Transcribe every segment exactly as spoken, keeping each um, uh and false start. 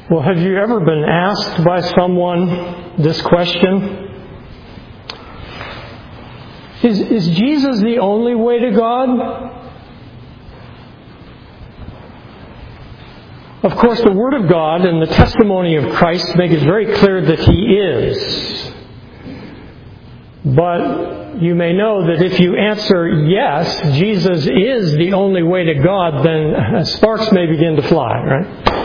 Well, have you ever been asked by someone this question? Is, is Jesus the only way to God? Of course, the Word of God and the testimony of Christ make it very clear that He is. But you may know that if you answer yes, Jesus is the only way to God, then sparks may begin to fly, right?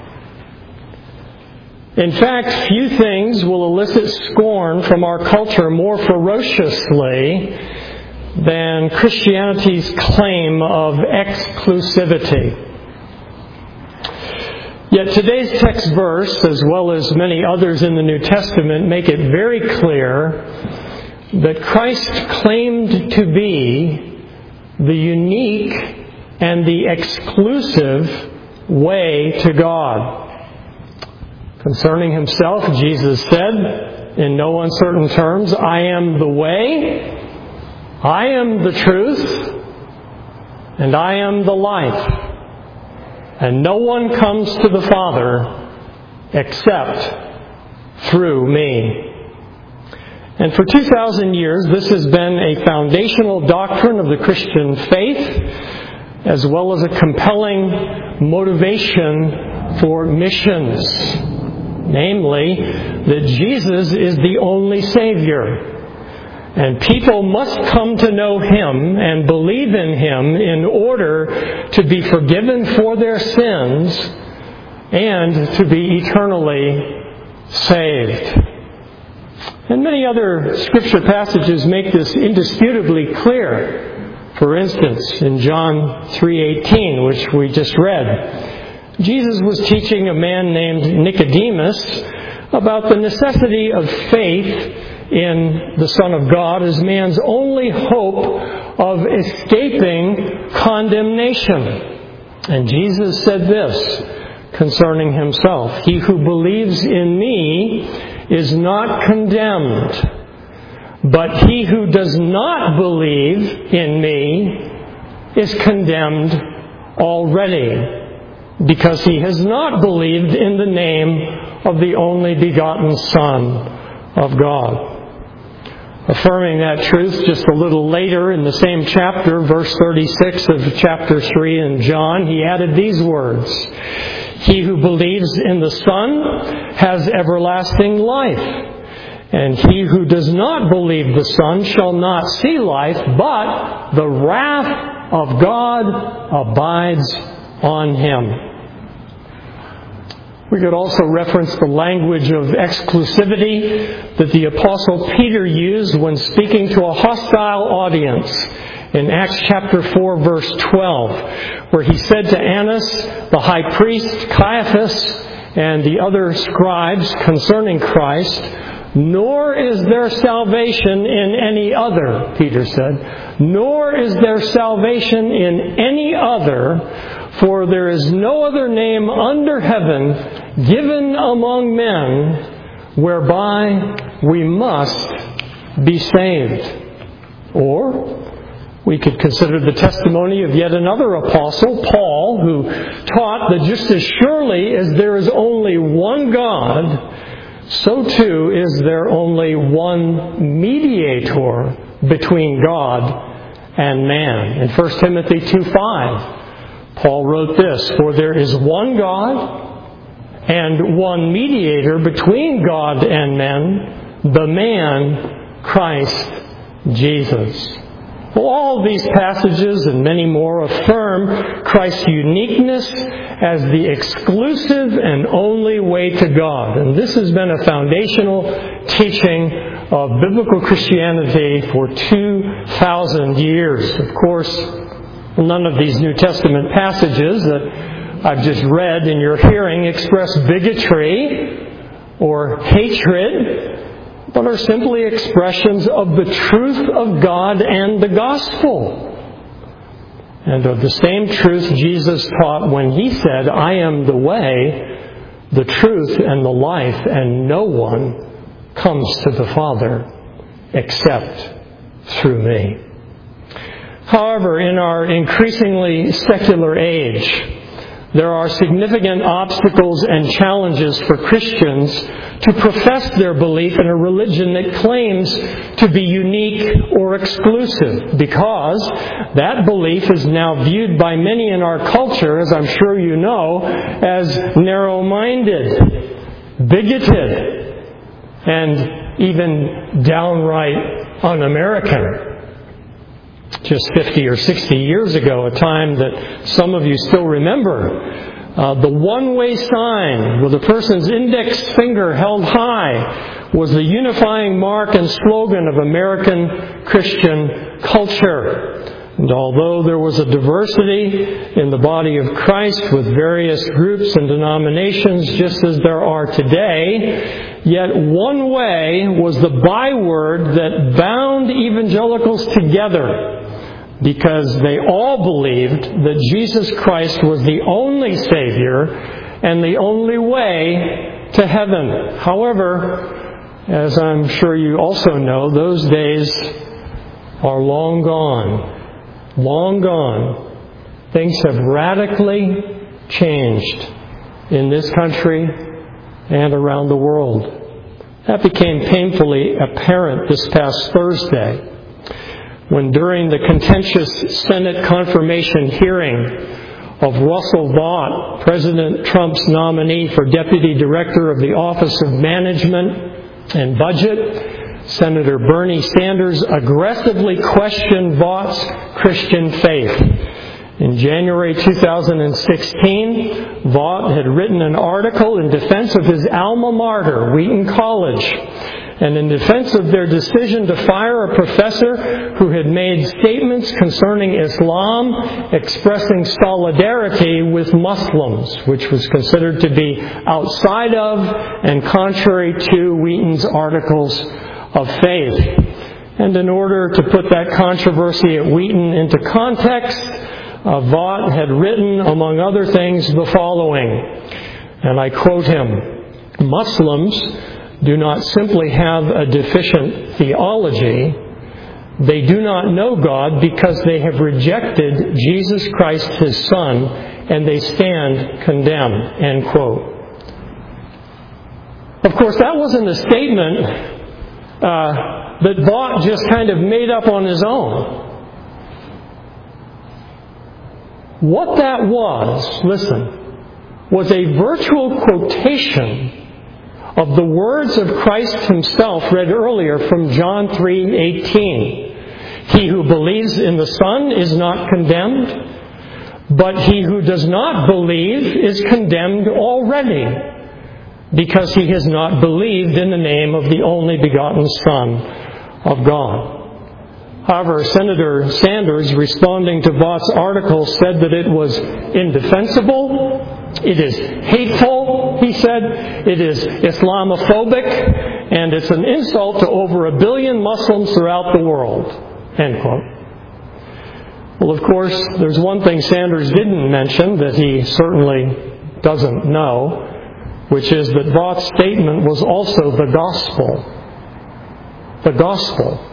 In fact, few things will elicit scorn from our culture more ferociously than Christianity's claim of exclusivity. Yet today's text verse, as well as many others in the New Testament, make it very clear that Christ claimed to be the unique and the exclusive way to God. Concerning Himself, Jesus said, in no uncertain terms, I am the way, I am the truth, and I am the life. And no one comes to the Father except through me. And for two thousand years, this has been a foundational doctrine of the Christian faith, as well as a compelling motivation for missions. Namely, that Jesus is the only Savior. And people must come to know Him and believe in Him in order to be forgiven for their sins and to be eternally saved. And many other Scripture passages make this indisputably clear. For instance, in John three eighteen, which we just read, Jesus was teaching a man named Nicodemus about the necessity of faith in the Son of God as man's only hope of escaping condemnation. And Jesus said this concerning Himself, He who believes in me is not condemned, but he who does not believe in me is condemned already, because he has not believed in the name of the only begotten Son of God. Affirming that truth just a little later in the same chapter, verse thirty-six of chapter three in John, He added these words, He who believes in the Son has everlasting life, and he who does not believe the Son shall not see life, but the wrath of God abides on him. We could also reference the language of exclusivity that the Apostle Peter used when speaking to a hostile audience in Acts chapter four, verse twelve, where he said to Annas, the high priest, Caiaphas, and the other scribes concerning Christ, nor is there salvation in any other, Peter said, nor is there salvation in any other, for there is no other name under heaven given among men whereby we must be saved. Or we could consider the testimony of yet another apostle, Paul, who taught that just as surely as there is only one God, so too is there only one mediator between God and man. In First Timothy two five, Paul wrote this, For there is one God and one mediator between God and men, the man Christ Jesus. Well, all of these passages and many more affirm Christ's uniqueness as the exclusive and only way to God. And this has been a foundational teaching of biblical Christianity for two thousand years. Of course, none of these New Testament passages that I've just read in your hearing express bigotry or hatred, but are simply expressions of the truth of God and the gospel. And of the same truth Jesus taught when He said, I am the way, the truth, and the life, and no one comes to the Father except through me. However, in our increasingly secular age, there are significant obstacles and challenges for Christians to profess their belief in a religion that claims to be unique or exclusive, because that belief is now viewed by many in our culture, as I'm sure you know, as narrow-minded, bigoted, and even downright un-American. Just fifty or sixty years ago, a time that some of you still remember, uh, the one-way sign with a person's index finger held high was the unifying mark and slogan of American Christian culture. And although there was a diversity in the body of Christ with various groups and denominations, just as there are today, yet one way was the byword that bound evangelicals together, because they all believed that Jesus Christ was the only Savior and the only way to heaven. However, as I'm sure you also know, those days are long gone. Long gone. Things have radically changed in this country and around the world. That became painfully apparent this past Thursday, when during the contentious Senate confirmation hearing of Russell Vought, President Trump's nominee for Deputy Director of the Office of Management and Budget, Senator Bernie Sanders aggressively questioned Vaught's Christian faith. In January two thousand sixteen, Vaught had written an article in defense of his alma mater, Wheaton College, and in defense of their decision to fire a professor who had made statements concerning Islam expressing solidarity with Muslims, which was considered to be outside of and contrary to Wheaton's articles of faith. And in order to put that controversy at Wheaton into context, uh, Vaught had written, among other things, the following, and I quote him: "Muslims do not simply have a deficient theology, they do not know God because they have rejected Jesus Christ, His Son, and they stand condemned." End quote. Of course, that wasn't a statement uh, that Vaught just kind of made up on his own. What that was, listen, was a virtual quotation of the words of Christ Himself read earlier from John three eighteen. "He who believes in the Son is not condemned, but he who does not believe is condemned already, because he has not believed in the name of the only begotten Son of God." However, Senator Sanders, responding to Vaught's article, said that it was indefensible, it is hateful, he said, it is Islamophobic, and it's an insult to over a billion Muslims throughout the world. End quote. Well, of course, there's one thing Sanders didn't mention that he certainly doesn't know, which is that Vaught's statement was also the gospel. The gospel.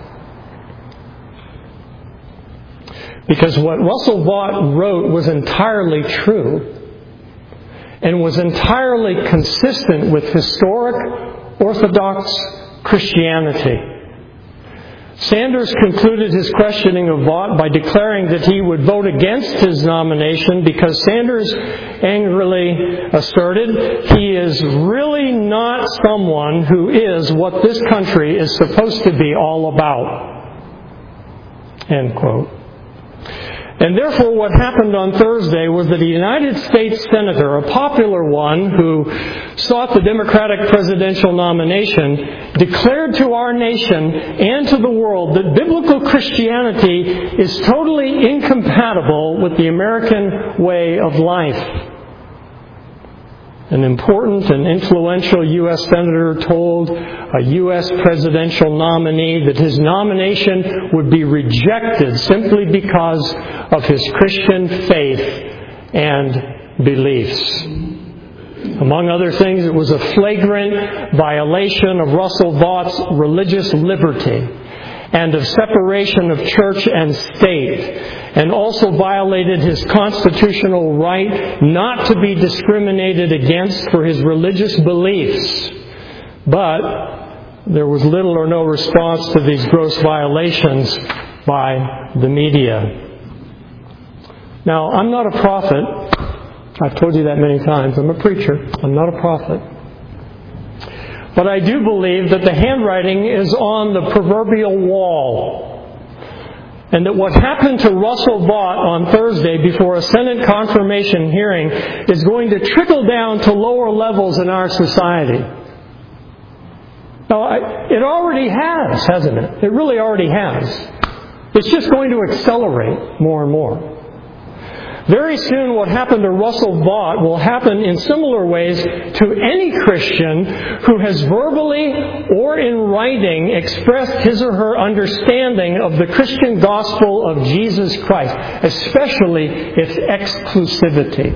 Because what Russell Vaught wrote was entirely true and was entirely consistent with historic Orthodox Christianity. Sanders concluded his questioning of Vaught by declaring that he would vote against his nomination because Sanders angrily asserted he is really not someone who is what this country is supposed to be all about. End quote. And therefore what happened on Thursday was that a United States Senator, a popular one who sought the Democratic presidential nomination, declared to our nation and to the world that biblical Christianity is totally incompatible with the American way of life. An important and influential U S Senator told a U S presidential nominee that his nomination would be rejected simply because of his Christian faith and beliefs. Among other things, it was a flagrant violation of Russell Vaught's religious liberty and of separation of church and state, and also violated his constitutional right not to be discriminated against for his religious beliefs. But there was little or no response to these gross violations by the media. Now, I'm not a prophet. I've told you that many times. I'm a preacher. I'm not a prophet. But I do believe that the handwriting is on the proverbial wall. And that what happened to Russell Vought on Thursday before a Senate confirmation hearing is going to trickle down to lower levels in our society. Now, I, it already has, hasn't it? It really already has. It's just going to accelerate more and more. Very soon what happened to Russell Vought will happen in similar ways to any Christian who has verbally or in writing expressed his or her understanding of the Christian gospel of Jesus Christ, especially its exclusivity.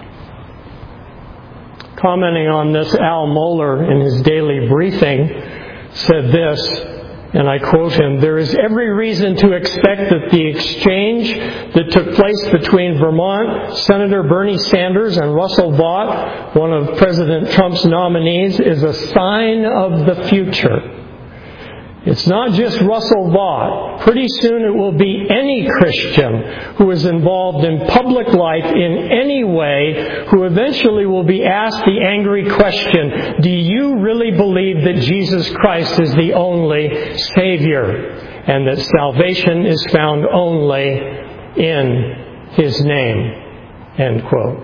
Commenting on this, Al Mohler, in his daily briefing, said this, and I quote him, "There is every reason to expect that the exchange that took place between Vermont Senator Bernie Sanders and Russell Vought, one of President Trump's nominees, is a sign of the future. It's not just Russell Vought. Pretty soon it will be any Christian who is involved in public life in any way who eventually will be asked the angry question, do you really believe that Jesus Christ is the only Savior and that salvation is found only in His name?" End quote.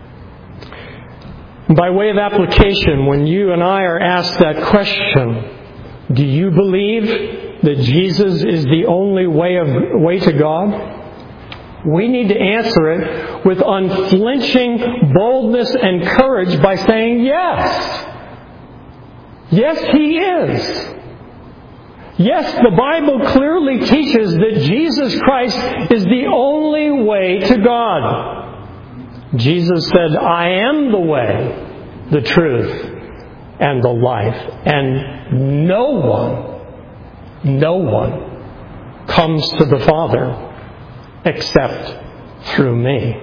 By way of application, when you and I are asked that question, do you believe that Jesus is the only way of way to God? We need to answer it with unflinching boldness and courage by saying yes. Yes, He is. Yes, the Bible clearly teaches that Jesus Christ is the only way to God. Jesus said, "I am the way, the truth, and the life, and no one, no one comes to the Father except through me."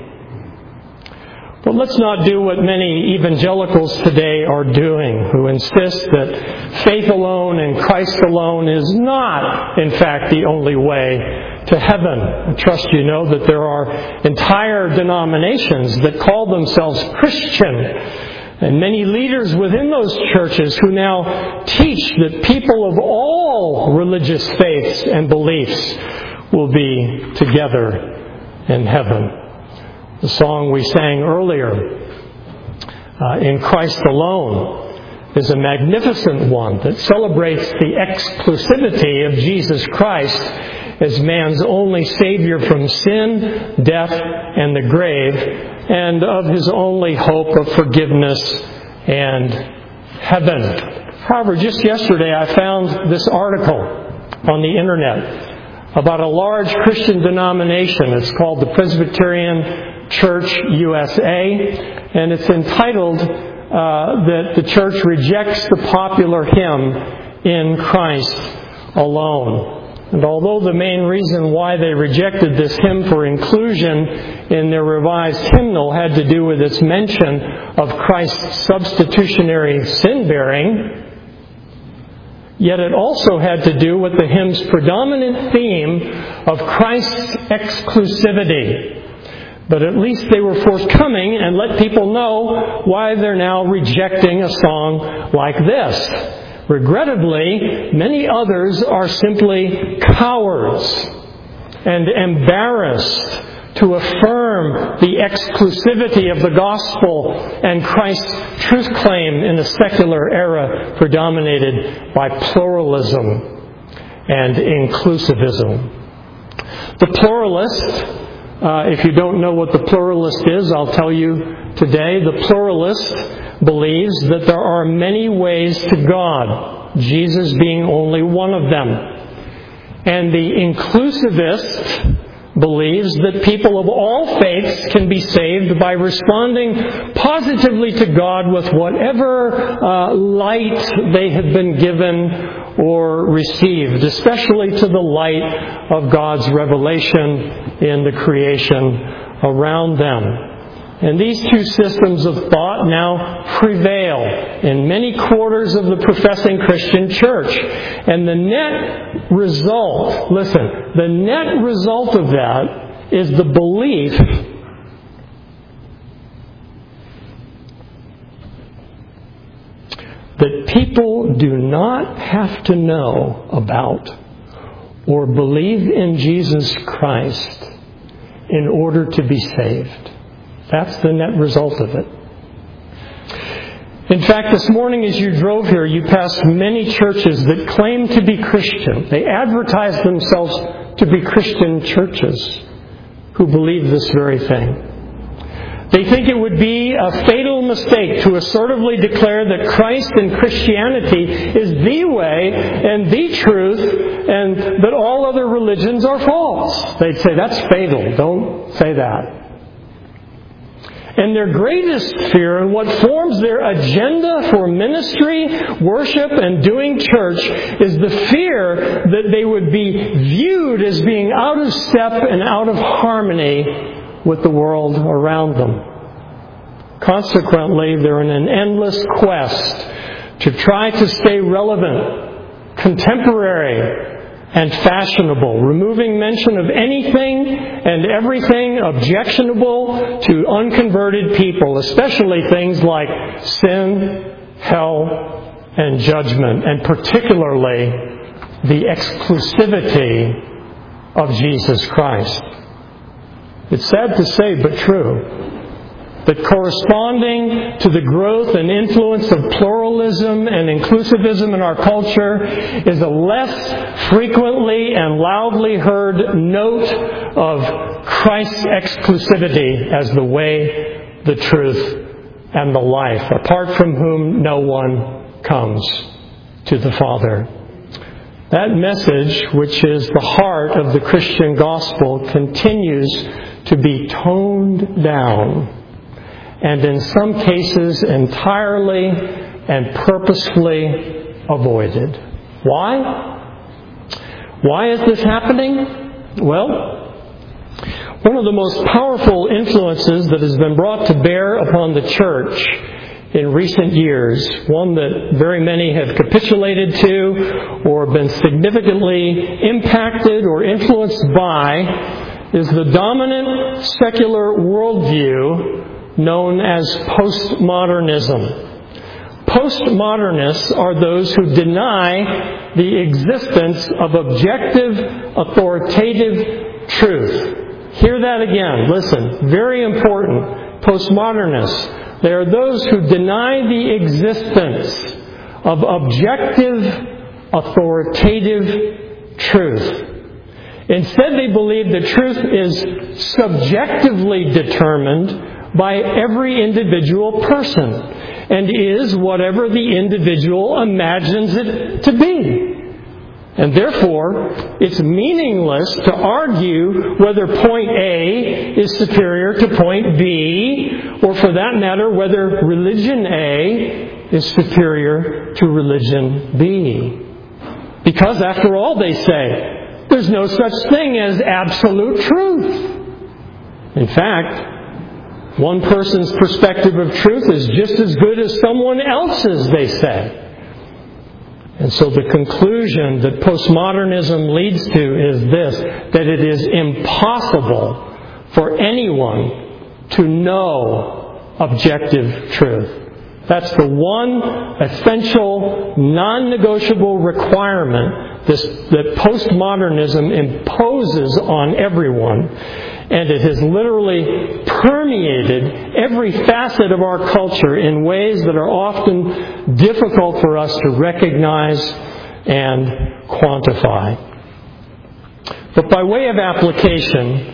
But let's not do what many evangelicals today are doing, who insist that faith alone and Christ alone is not, in fact, the only way to heaven. I trust you know that there are entire denominations that call themselves Christian, and many leaders within those churches who now teach that people of all religious faiths and beliefs will be together in heaven. The song we sang earlier, uh, "In Christ Alone," is a magnificent one that celebrates the exclusivity of Jesus Christ as man's only Savior from sin, death, and the grave, and of His only hope of forgiveness and heaven. However, just yesterday I found this article on the Internet about a large Christian denomination. It's called the Presbyterian Church U S A, and it's entitled uh, that the church rejects the popular hymn, "In Christ Alone." And although the main reason why they rejected this hymn for inclusion in their revised hymnal had to do with its mention of Christ's substitutionary sin-bearing, yet it also had to do with the hymn's predominant theme of Christ's exclusivity. But at least they were forthcoming and let people know why they're now rejecting a song like this. Regrettably, many others are simply cowards and embarrassed to affirm the exclusivity of the gospel and Christ's truth claim in a secular era predominated by pluralism and inclusivism. The pluralist, uh, if you don't know what the pluralist is, I'll tell you today. The pluralist believes that there are many ways to God, Jesus being only one of them. And the inclusivist believes that people of all faiths can be saved by responding positively to God with whatever uh, light they have been given or received, especially to the light of God's revelation in the creation around them. And these two systems of thought now prevail in many quarters of the professing Christian church. And the net result, listen, the net result of that is the belief that people do not have to know about or believe in Jesus Christ in order to be saved. That's the net result of it. In fact, this morning as you drove here, you passed many churches that claim to be Christian. They advertise themselves to be Christian churches who believe this very thing. They think it would be a fatal mistake to assertively declare that Christ and Christianity is the way and the truth and that all other religions are false. They'd say, that's fatal. Don't say that. And their greatest fear and what forms their agenda for ministry, worship, and doing church is the fear that they would be viewed as being out of step and out of harmony with the world around them. Consequently, they're in an endless quest to try to stay relevant, contemporary, and fashionable, removing mention of anything and everything objectionable to unconverted people, especially things like sin, hell, and judgment, and particularly the exclusivity of Jesus Christ. It's sad to say, but true, that corresponding to the growth and influence of pluralism and inclusivism in our culture is a less frequently and loudly heard note of Christ's exclusivity as the way, the truth, and the life, apart from whom no one comes to the Father. That message, which is the heart of the Christian gospel, continues to be toned down, and in some cases entirely and purposefully avoided. Why? Why is this happening? Well, one of the most powerful influences that has been brought to bear upon the church in recent years, one that very many have capitulated to or been significantly impacted or influenced by, is the dominant secular worldview known as postmodernism. Postmodernists are those who deny the existence of objective, authoritative truth. Hear that again. Listen, very important. Postmodernists, they are those who deny the existence of objective, authoritative truth. Instead, they believe the truth is subjectively determined by every individual person and is whatever the individual imagines it to be. And therefore, it's meaningless to argue whether point A is superior to point B, or for that matter, whether religion A is superior to religion B. Because after all, they say, there's no such thing as absolute truth. In fact, one person's perspective of truth is just as good as someone else's, they say. And so the conclusion that postmodernism leads to is this, that it is impossible for anyone to know objective truth. That's the one essential, non-negotiable requirement this, that postmodernism imposes on everyone. And it has literally permeated every facet of our culture in ways that are often difficult for us to recognize and quantify. But by way of application,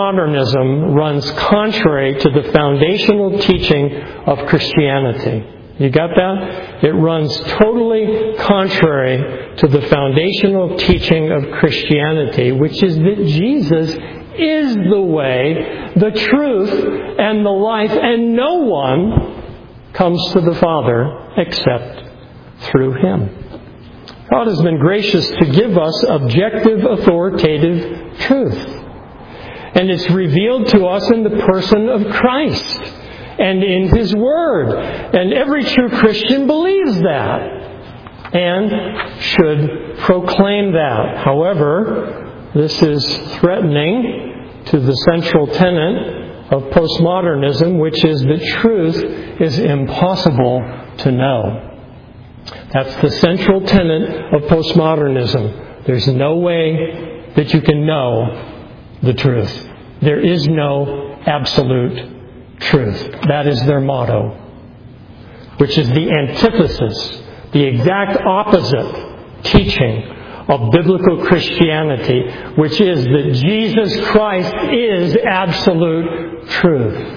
postmodernism runs contrary to the foundational teaching of Christianity. You got that? It runs totally contrary to the foundational teaching of Christianity, which is that Jesus is the way, the truth, and the life, and no one comes to the Father except through Him. God has been gracious to give us objective, authoritative truth. And it's revealed to us in the person of Christ and in His Word. And every true Christian believes that and should proclaim that. However, this is threatening to the central tenet of postmodernism, which is that truth is impossible to know. That's the central tenet of postmodernism. There's no way that you can know the truth. There is no absolute truth. That is their motto, which is the antithesis, the exact opposite teaching of biblical Christianity, which is that Jesus Christ is absolute truth.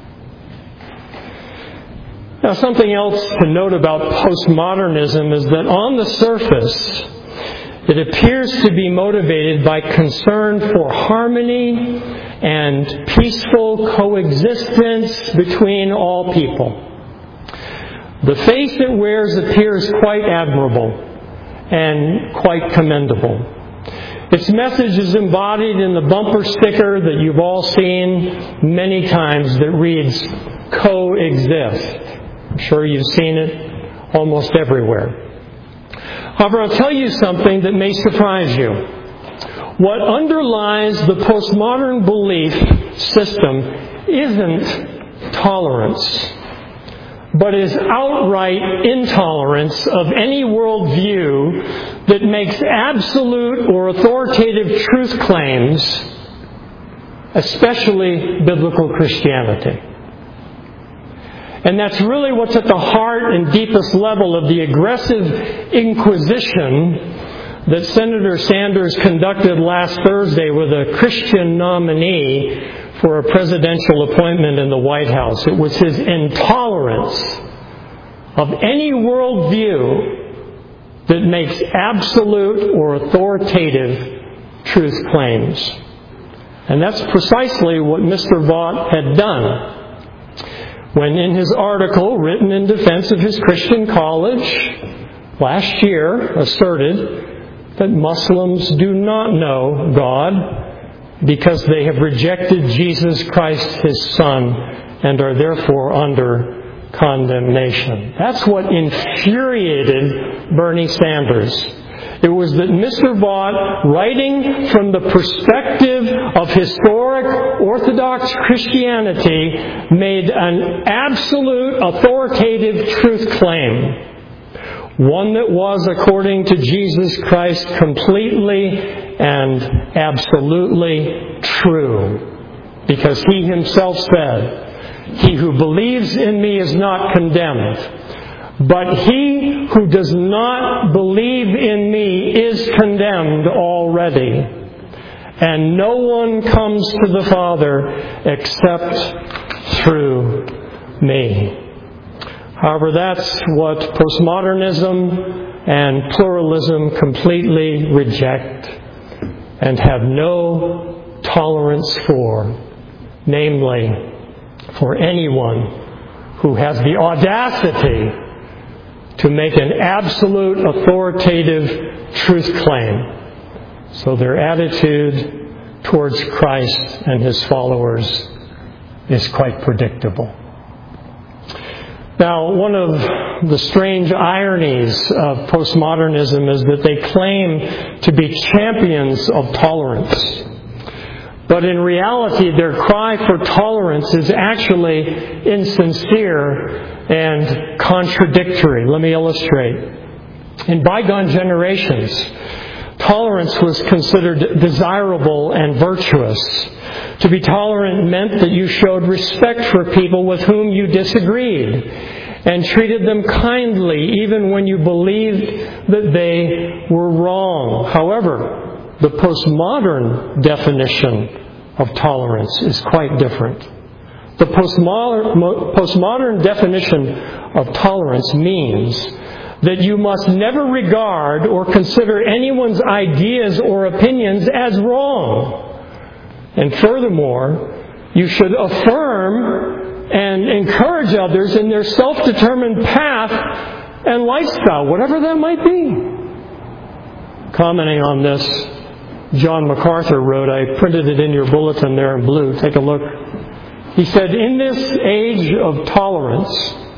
Now, something else to note about postmodernism is that on the surface, it appears to be motivated by concern for harmony and peaceful coexistence between all people. The face it wears appears quite admirable and quite commendable. Its message is embodied in the bumper sticker that you've all seen many times that reads, "Coexist." I'm sure you've seen it almost everywhere. However, I'll tell you something that may surprise you. What underlies the postmodern belief system isn't tolerance, but is outright intolerance of any worldview that makes absolute or authoritative truth claims, especially biblical Christianity. And that's really what's at the heart and deepest level of the aggressive inquisition that Senator Sanders conducted last Thursday with a Christian nominee for a presidential appointment in the White House. It was his intolerance of any worldview that makes absolute or authoritative truth claims. And that's precisely what Mister Vaught had done when in his article written in defense of his Christian college last year asserted that Muslims do not know God because they have rejected Jesus Christ, His Son, and are therefore under condemnation. That's what infuriated Bernie Sanders. It was that Mister Vaught, writing from the perspective of historic Orthodox Christianity, made an absolute authoritative truth claim. One that was, according to Jesus Christ, completely and absolutely true. Because He Himself said, "He who believes in me is not condemned. But he who does not believe in me is condemned already. And no one comes to the Father except through me." However, that's what postmodernism and pluralism completely reject and have no tolerance for, namely, for anyone who has the audacity to make an absolute authoritative truth claim. So their attitude towards Christ and His followers is quite predictable. Now, one of the strange ironies of postmodernism is that they claim to be champions of tolerance. But in reality, their cry for tolerance is actually insincere and contradictory. Let me illustrate. In bygone generations, tolerance was considered desirable and virtuous. To be tolerant meant that you showed respect for people with whom you disagreed and treated them kindly even when you believed that they were wrong. However, the postmodern definition of tolerance is quite different. The postmodern, postmodern definition of tolerance means that you must never regard or consider anyone's ideas or opinions as wrong. And furthermore, you should affirm and encourage others in their self-determined path and lifestyle, whatever that might be. Commenting on this, John MacArthur wrote, I printed it in your bulletin there in blue, take a look. He said, in this age of tolerance,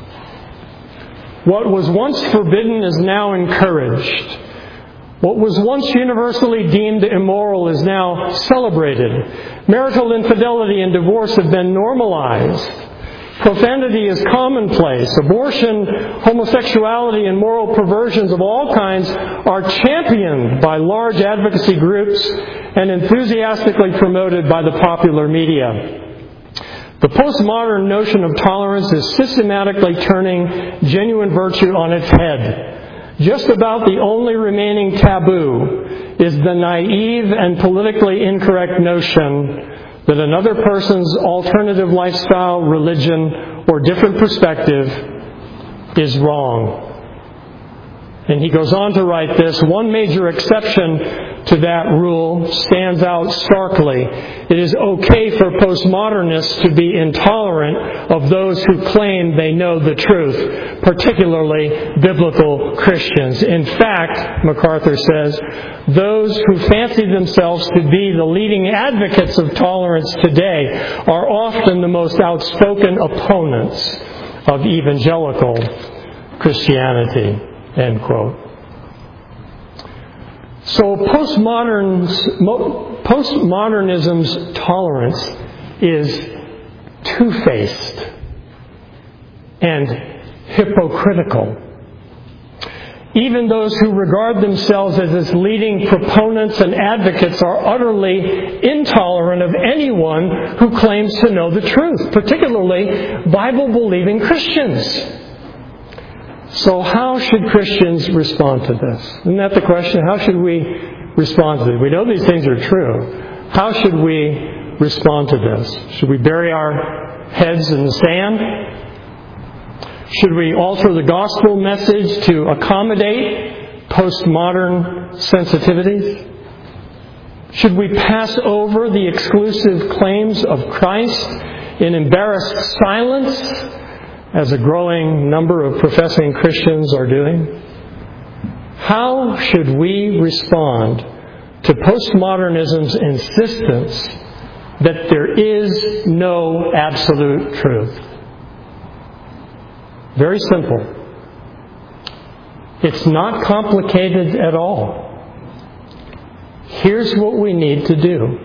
what was once forbidden is now encouraged. What was once universally deemed immoral is now celebrated. Marital infidelity and divorce have been normalized. Profanity is commonplace. Abortion, homosexuality, and moral perversions of all kinds are championed by large advocacy groups and enthusiastically promoted by the popular media. The postmodern notion of tolerance is systematically turning genuine virtue on its head. Just about the only remaining taboo is the naive and politically incorrect notion that another person's alternative lifestyle, religion, or different perspective is wrong. And he goes on to write this, one major exception to that rule stands out starkly. It is okay for postmodernists to be intolerant of those who claim they know the truth, particularly biblical Christians. In fact, MacArthur says, those who fancy themselves to be the leading advocates of tolerance today are often the most outspoken opponents of evangelical Christianity. End quote. So postmodern's, postmodernism's tolerance is two-faced and hypocritical. Even those who regard themselves as its leading proponents and advocates are utterly intolerant of anyone who claims to know the truth, particularly Bible-believing Christians. So how should Christians respond to this? Isn't that the question? How should we respond to this? We know these things are true. How should we respond to this? Should we bury our heads in the sand? Should we alter the gospel message to accommodate postmodern sensitivities? Should we pass over the exclusive claims of Christ in embarrassed silence, as a growing number of professing Christians are doing? How should we respond to postmodernism's insistence that there is no absolute truth? Very simple. It's not complicated at all. Here's what we need to do.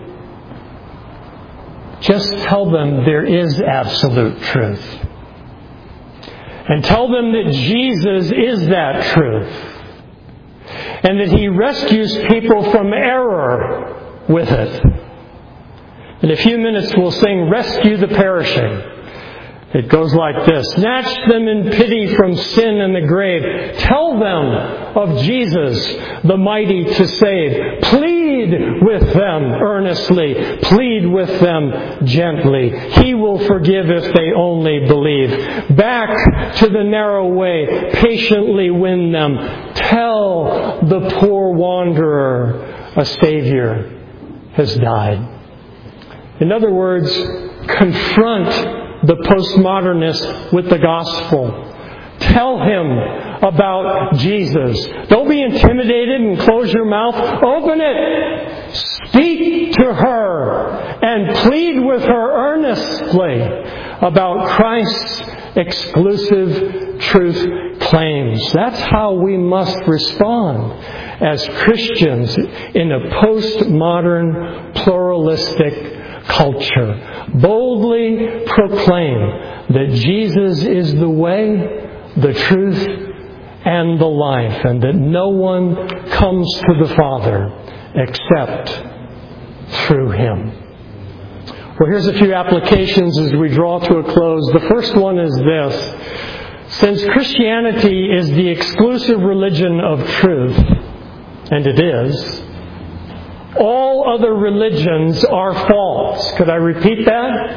Just tell them there is absolute truth. And tell them that Jesus is that truth. And that He rescues people from error with it. In a few minutes we'll sing Rescue the Perishing. It goes like this. Snatch them in pity from sin and the grave. Tell them of Jesus, the mighty to save. Plead with them earnestly. Plead with them gently. He will forgive if they only believe. Back to the narrow way. Patiently win them. Tell the poor wanderer a Savior has died. In other words, confront the postmodernist with the gospel. Tell him about Jesus. Don't be intimidated and close your mouth. Open it. Speak to her and plead with her earnestly about Christ's exclusive truth claims. That's how we must respond as Christians in a postmodern, pluralistic culture. Boldly proclaim that Jesus is the way, the truth, and the life, and that no one comes to the Father except through Him. Well, here's a few applications as we draw to a close. The first one is this. Since Christianity is the exclusive religion of truth, and it is, all other religions are false. Could I repeat that?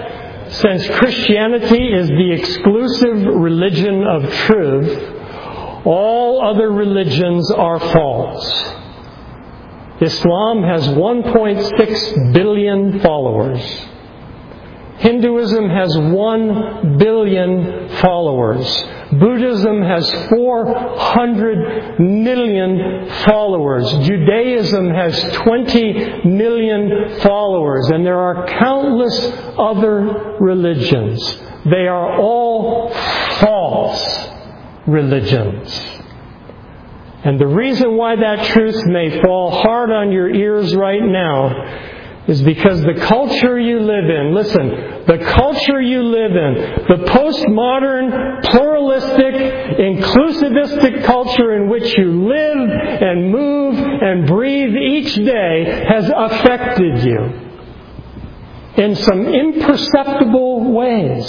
since Christianity is the exclusive religion of truth, all other religions are false. Islam has one point six billion followers. Hinduism has one billion followers. Buddhism has four hundred million followers. Judaism has twenty million followers. And there are countless other religions. They are all false religions. And the reason why that truth may fall hard on your ears right now is because the culture you live in, listen, the culture you live in, the postmodern, pluralistic, inclusivistic culture in which you live and move and breathe each day has affected you in some imperceptible ways.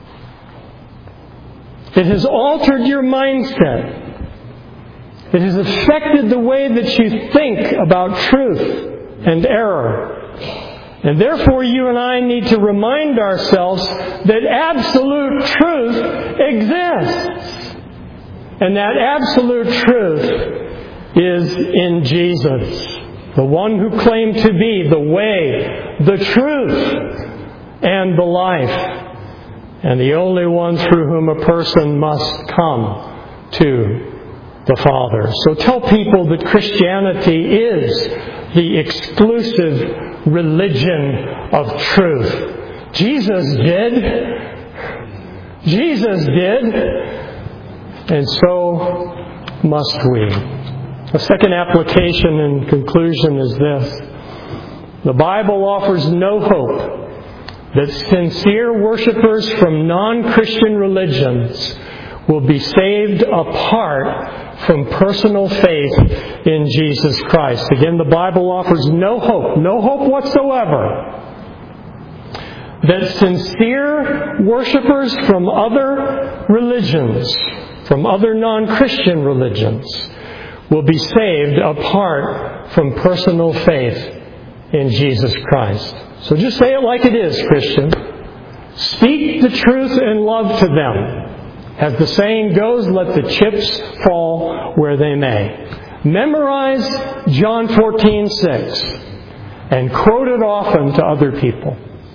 It has altered your mindset. It has affected the way that you think about truth and error. And therefore, you and I need to remind ourselves that absolute truth exists. And that absolute truth is in Jesus, the one who claimed to be the way, the truth, and the life, and the only one through whom a person must come to the Father. So tell people that Christianity is the exclusive religion of truth. Jesus did. Jesus did. And so must we. A second application and conclusion is this. The Bible offers no hope that sincere worshipers from non-Christian religions will be saved apart from personal faith in Jesus Christ. Again, the Bible offers no hope, no hope whatsoever, that sincere worshipers from other religions, from other non-Christian religions, will be saved apart from personal faith in Jesus Christ. So just say it like it is, Christian. Speak the truth in love to them. As the saying goes, let the chips fall where they may. Memorize John fourteen six and quote it often to other people.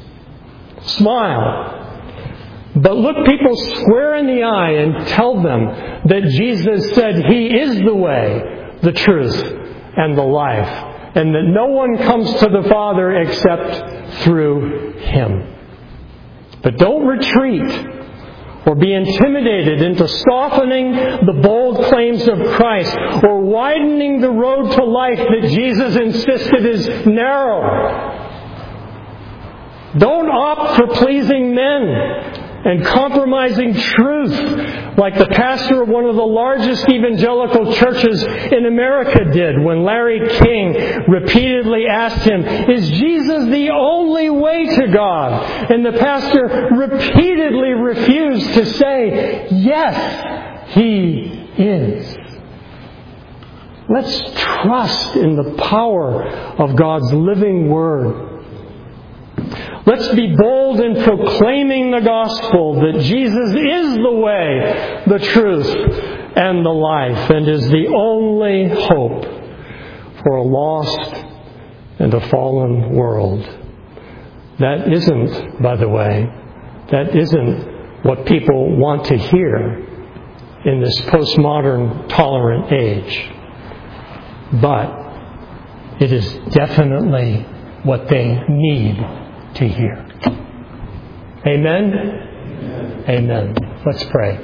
Smile. But look people square in the eye and tell them that Jesus said He is the way, the truth, and the life, and that no one comes to the Father except through Him. But don't retreat or be intimidated into softening the bold claims of Christ, or widening the road to life that Jesus insisted is narrow. Don't opt for pleasing men and compromising truth like the pastor of one of the largest evangelical churches in America did when Larry King repeatedly asked him, "Is Jesus the only way to God?" And the pastor repeatedly refused to say, "Yes, He is." Let's trust in the power of God's living Word. Let's be bold in proclaiming the gospel that Jesus is the way, the truth, and the life, and is the only hope for a lost and a fallen world. That isn't, by the way, that isn't what people want to hear in this postmodern, tolerant age. But it is definitely what they need to hear. Amen? Amen? Amen. Let's pray.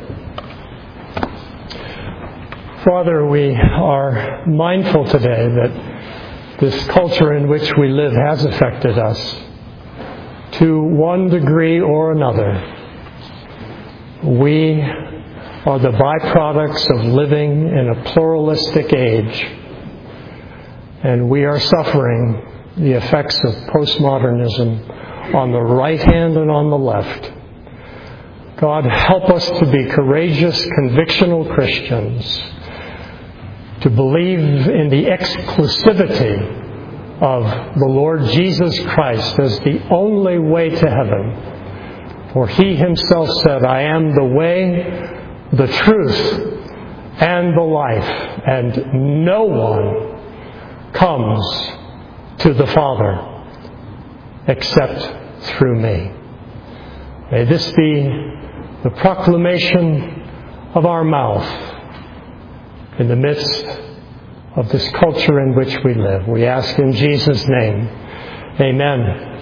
Father, we are mindful today that this culture in which we live has affected us to one degree or another. We are the byproducts of living in a pluralistic age, and we are suffering the effects of postmodernism on the right hand and on the left. God, help us to be courageous, convictional Christians, to believe in the exclusivity of the Lord Jesus Christ as the only way to heaven, For He Himself said, I am the way, the truth, and the life, and no one comes to the Father except through me. May this be the proclamation of our mouth in the midst of this culture in which we live. We ask in Jesus' name, amen.